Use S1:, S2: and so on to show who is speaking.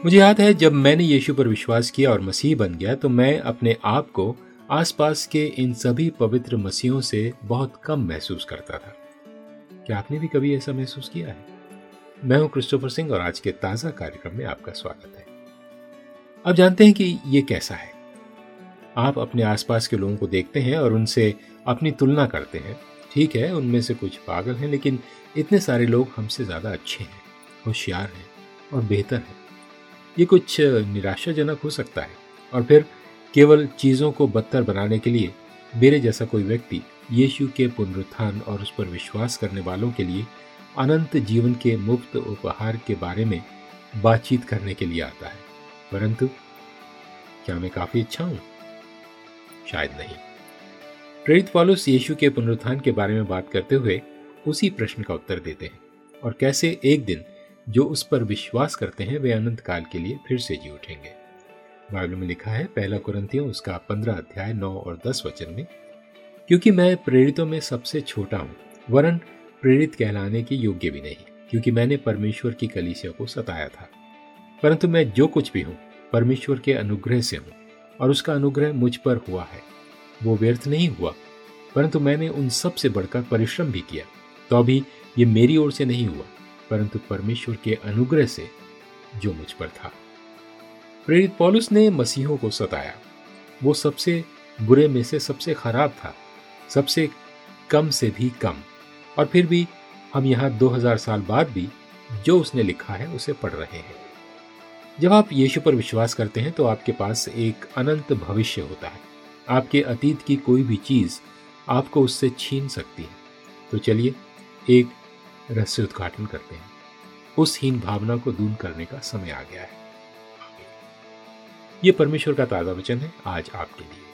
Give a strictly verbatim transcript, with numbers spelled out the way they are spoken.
S1: मुझे याद है जब मैंने यीशु पर विश्वास किया और मसीह बन गया तो मैं अपने आप को आसपास के इन सभी पवित्र मसीहों से बहुत कम महसूस करता था। क्या आपने भी कभी ऐसा महसूस किया है? मैं हूं क्रिस्टोफर सिंह और आज के ताजा कार्यक्रम में आपका स्वागत है। अब जानते हैं कि ये कैसा है। आप अपने आसपास के लोगों को देखते हैं और उनसे अपनी तुलना करते हैं। ठीक है, उनमें से कुछ पागल हैं, लेकिन इतने सारे लोग हमसे ज्यादा अच्छे हैं, होशियार हैं और बेहतर हैं। ये कुछ निराशाजनक हो सकता है। और फिर केवल चीजों को बदतर बनाने के लिए मेरे जैसा कोई व्यक्ति यीशु के पुनरुत्थान और उस पर विश्वास करने वालों के लिए अनंत जीवन के मुफ्त उपहार के बारे में बातचीत करने के लिए आता है। परंतु क्या मैं काफी अच्छा हूं? शायद नहीं। प्रेरित पौलुस यीशु के पुनरुत्थान के बारे में बात करते हुए उसी प्रश्न का उत्तर देते हैं और कैसे एक दिन जो उस पर विश्वास करते हैं वे अनंत काल के लिए फिर से जी उठेंगे। बाइबल में लिखा है, पहला कुरिन्थियों उसका पंद्रह अध्याय नौ और दस वचन में, क्योंकि मैं प्रेरितों में सबसे छोटा हूं, वरन प्रेरित कहलाने के योग्य भी नहीं, क्योंकि मैंने परमेश्वर की कलीसिया को सताया था। परंतु मैं जो कुछ भी हूं परमेश्वर के अनुग्रह से हूं, और उसका अनुग्रह मुझ पर हुआ है। वो व्यर्थ नहीं हुआ, परंतु मैंने उन सब से बढ़कर परिश्रम भी किया। तो अभी ये मेरी ओर से नहीं हुआ, परंतु परमेश्वर के अनुग्रह से जो मुझ पर था। प्रेरित पौलुस ने मसीहों को सताया। वो सबसे बुरे में से सबसे खराब था, सबसे कम से भी कम। और फिर भी हम यहाँ दो हज़ार साल बाद भी जो उसने लिखा है उसे पढ़ रहे हैं। जब आप यीशु पर विश्वास करते हैं तो आपके पास एक अनंत भविष्य होता है। आपके अतीत की कोई भी चीज आपको उससे छीन सकती है। तो चलिए एक रहस्य उद्घाटन करते हैं। उस हीन भावना को दूर करने का समय आ गया है। ये परमेश्वर का ताजा वचन है आज आपके लिए।